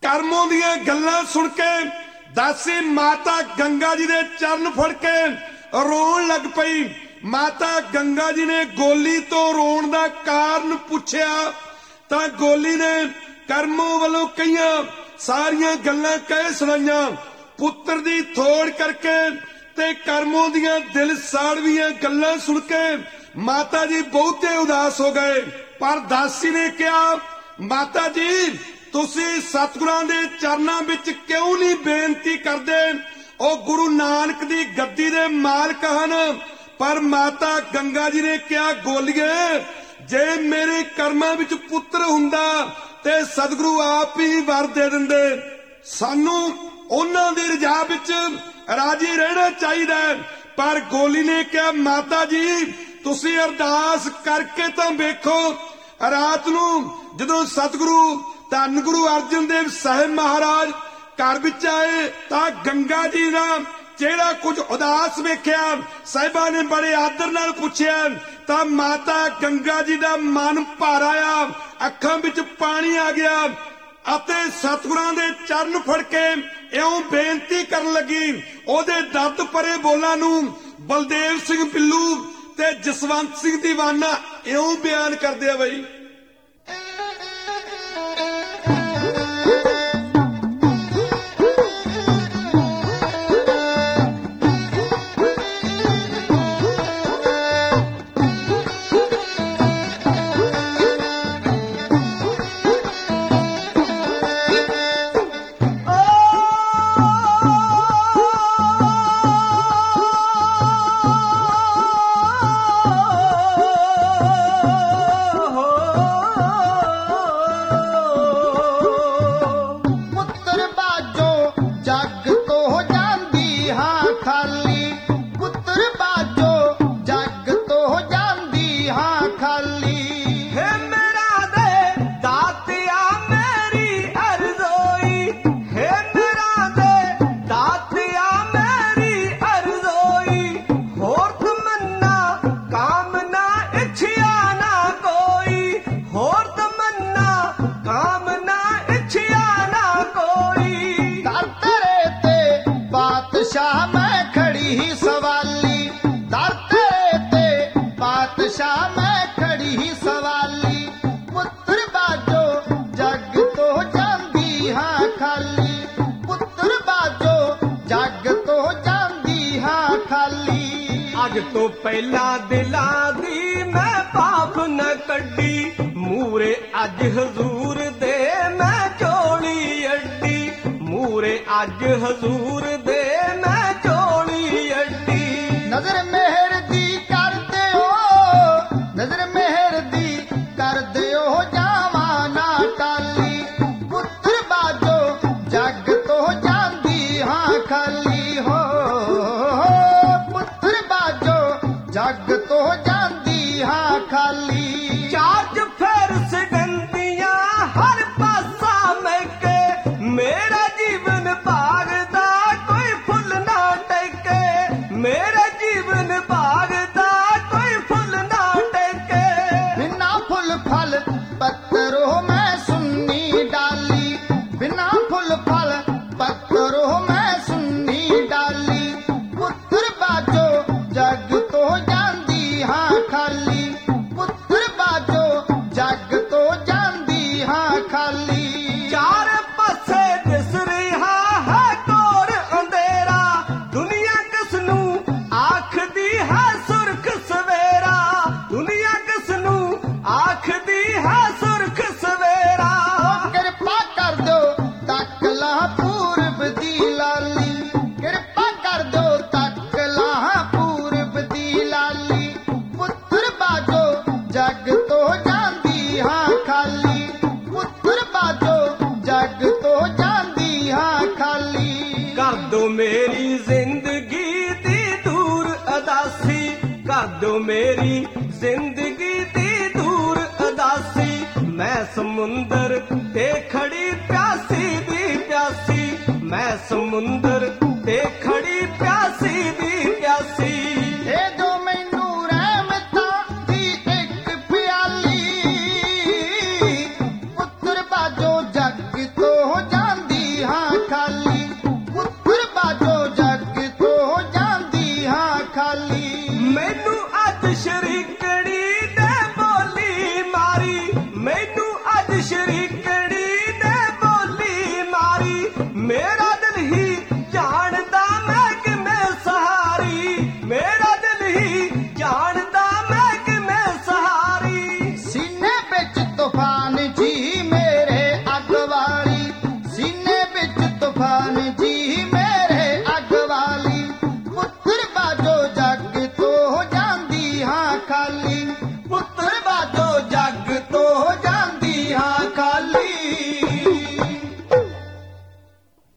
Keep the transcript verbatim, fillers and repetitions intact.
ਕਰਮੋਂ ਦੀਆਂ ਗੱਲਾਂ ਸੁਣ ਕੇ ਦਾਸੀ ਮਾਤਾ ਗੰਗਾ ਜੀ ਦੇ ਚਰਨ ਫੜ ਕੇ ਰੋਣ ਲੱਗ ਪਈ। ਮਾਤਾ ਗੰਗਾ ਜੀ ਨੇ ਗੋਲੀ ਤੋਂ ਰੋਣ ਦਾ ਕਾਰਨ ਪੁੱਛਿਆ ਤਾਂ ਗੋਲੀ ਨੇ ਕਰਮੋਂ ਵੱਲੋਂ ਕਈਆਂ ਸਾਰੀਆਂ ਗੱਲਾਂ ਕਹਿ ਸੁਣਾਈਆਂ। ਪੁੱਤਰ ਦੀ ਥੋੜ ਕਰਕੇ ਤੇ ਕਰਮੋਂ ਦੀਆਂ ਦਿਲ ਸਾੜਵੀਆਂ ਗੱਲਾਂ ਸੁਣ ਕੇ ਮਾਤਾ ਜੀ ਬਹੁਤੇ ਉਦਾਸ ਹੋ ਗਏ। ਪਰ ਦਾਸੀ ਨੇ ਕਿਹਾ, ਮਾਤਾ ਜੀ ਤੁਸੀਂ ਸਤਿਗੁਰਾਂ ਦੇ ਚਰਨਾਂ ਵਿੱਚ ਕਿਉਂ ਨਹੀਂ ਬੇਨਤੀ ਕਰਦੇ? ਉਹ ਗੁਰੂ ਨਾਨਕ ਦੀ ਗੱਦੀ ਦੇ ਮਾਲਕ ਹਨ। ਪਰ ਮਾਤਾ ਗੰਗਾ ਜੀ ਨੇ ਕਿਹਾ, ਗੋਲੀਏ ਜੇ ਮੇਰੇ ਕਰਮਾਂ ਵਿੱਚ ਪੁੱਤਰ ਹੁੰਦਾ ਤੇ ਸਤਿਗੁਰੂ ਆਪ ਹੀ ਵਰ ਦੇ ਦਿੰਦੇ। ਸਾਨੂੰ ਉਹਨਾਂ ਦੀ ਰਜ਼ਾ ਵਿੱਚ ਰਾਜੀ ਰਹਿਣਾ ਚਾਹੀਦਾ। ਪਰ ਗੋਲੀ ਨੇ ਕਿਹਾ, ਮਾਤਾ ਜੀ ਤੁਸੀਂ ਅਰਦਾਸ ਕਰਕੇ ਤਾਂ ਵੇਖੋ। ਰਾਤ ਨੂੰ ਜਦੋਂ ਸਤਿਗੁਰੂ ਧੰਨ ਗੁਰੂ ਅਰਜਨ ਦੇਵ ਸਾਹਿਬ ਮਹਾਰਾਜ ਘਰ ਵਿੱਚ ਆਏ ਤਾਂ ਗੰਗਾ ਜੀ ਦਾ ਚਿਹਰਾ ਕੁਝ ਉਦਾਸ ਵੇਖਿਆ। ਸਾਹਿਬਾਂ ਨੇ ਬੜੇ ਆਦਰ ਨਾਲ ਪੁੱਛਿਆ ਤਾਂ ਮਾਤਾ ਗੰਗਾ ਜੀ ਦਾ ਮਨ ਭਰ ਆਇਆ, ਅੱਖਾਂ ਵਿੱਚ ਪਾਣੀ ਆ ਗਿਆ ਅਤੇ ਸਤਿਗੁਰਾਂ ਦੇ ਚਰਨ ਫੜ ਕੇ ਇਉਂ ਬੇਨਤੀ ਕਰਨ ਲੱਗੀ। ਉਹਦੇ ਦਰਦ ਭਰੇ ਬੋਲਾਂ ਨੂੰ ਬਲਦੇਵ ਸਿੰਘ ਪਿੱਲੂ ਤੇ ਜਸਵੰਤ ਸਿੰਘ ਦੀਵਾਨਾ ਇਉਂ ਬਿਆਨ ਕਰਦੇ ਆ ਬਈ। ਅੱਜ ਤੋਂ ਪਹਿਲਾਂ ਦਿਲਾਂ ਦੀ ਮੈਂ ਪਾਪ ਨਾ ਕੱਢੀ, ਮੂਰੇ ਅੱਜ ਹਜ਼ੂਰ ਦੇ ਮੈਂ ਝੋਲੀ ਅੱਡੀ, ਮੂਰੇ ਅੱਜ ਹਜ਼ੂਰ ਦੇ ਮੈਂ ਝੋਲੀ ਅੱਡੀ। ਨਜ਼ਰ ਮਿਹਰ ਦੀ ਕਰ ਦਿਓ, ਨਜ਼ਰ ਮਿਹਰ ਦੀ ਕਰ ਦਿਓ, ਜਾਵਾਂ ਨਾ ਟਾਲੀ, ਪੁੱਤਰ ਬਾਜੋ ਜੱਗ ਤੋਂ ਜਾਂਦੀ ਹਾਂ ਖਾਲੀ ਹੋ, ਜੱਗ ਤੋਂ ਜਾਂਦੀ ਹਾਂ ਖਾਲੀ। ਚਾਰਜ ਫੇਰ ਸਗੰਦੀਆਂ ਹਰ ਪਾਸਾ ਮੈਂ ਕੇ, ਮੇਰਾ ਜੀਵਨ ਬਾਗ ਦਾ ਕੋਈ ਫੁੱਲ ਨਾ ਟੇਕੇ, ਮੇਰਾ ਜੀਵਨ ਬਾਗ ਦਾ ਕੋਈ ਫੁੱਲ ਨਾ ਟੇਕੇ। ਬਿਨਾ ਫੁੱਲ ਫਲ ਪੱਤਰੋਂ ਮੈਂ ਸੁੰਨੀ ਡਾਲੀ, ਬਿਨਾ ਫੁੱਲ ਫਲ ਪੱਤਰੋਂ ਮੈਂ ਸੁੰਨੀ ਡਾਲੀ, ਪੁੱਤਰ ਬਾਜੋ ਜੱਗ ਤੋਂ ਜਾਂਦੀ ਹਾਂ ਖਾਲੀ, ਪੁੱਤਰ ਬਾਜੋ ਜੱਗ ਤੋਂ ਜਾਂਦੀ ਹਾਂ ਖਾਲੀ। ਚਾਰ ਪਾਸੇ ਦਿਸ ਰਿਹਾ ਹੈ ਘੋਰ ਅੰਧੇਰਾ, ਦੁਨੀਆ ਕਿਸ ਨੂੰ ਆਖਦੀ ਹੈ ਸੁਰਖ ਸਵੇਰਾ, ਦੁਨੀਆ ਕਿਸ ਨੂੰ ਆਖਦੀ ਹੈ ਸੁਰਖ ਸਵੇਰਾ। ਕਿਰਪਾ ਕਰ ਦਿਓ ਤੱਕ ਲਾ ਪੂਰਬ ਦੀ ਲਾਲੀ, ਕਿਰਪਾ ਕਰ ਦਿਓ ਤੱਕ ਲਾ ਪੂਰਬ ਦੀ ਲਾਲੀ, ਪੁੱਤਰ ਬਾਜੋ ਜੱਗ ਤੋਂ ਜਾਂਦੀ ਹਾਂ ਖਾਲੀ, ਪੁੱਤਰ ਬਾਜੋ ਜੱਗ ਤੋਂ ਜਾਂਦੀ ਹਾਂ ਖਾਲੀ। ਕਰ ਦੋ ਮੇਰੀ ਜ਼ਿੰਦਗੀ ਦੀ ਦੂਰ ਅਦਾਸੀ, ਕਰ ਦੋ ਮੇਰੀ ਜ਼ਿੰਦਗੀ ਦੀ ਦੂਰ ਅਦਾਸੀ, ਮੈਂ ਸਮੁੰਦਰ ਤੇ ਖੜੀ ਪਿਆਸੀ ਦੀ ਪਿਆਸੀ, ਮੈਂ ਸਮੁੰਦਰ ਤੇ ਖੜੀ ਪਿਆਸੀ ਦੀ ਪਿਆਸੀ। ਇਹ ਜੋ ਮੈਨੂੰ ਰਹਿਮਤਾਂ ਦੀ ਇੱਕ ਪਿਆਲੀ, ਪੁੱਤਰ ਬਾਜੋ ਜੱਗ ਤੋਂ ਜਾਂਦੀ ਸ਼ਰੀਰ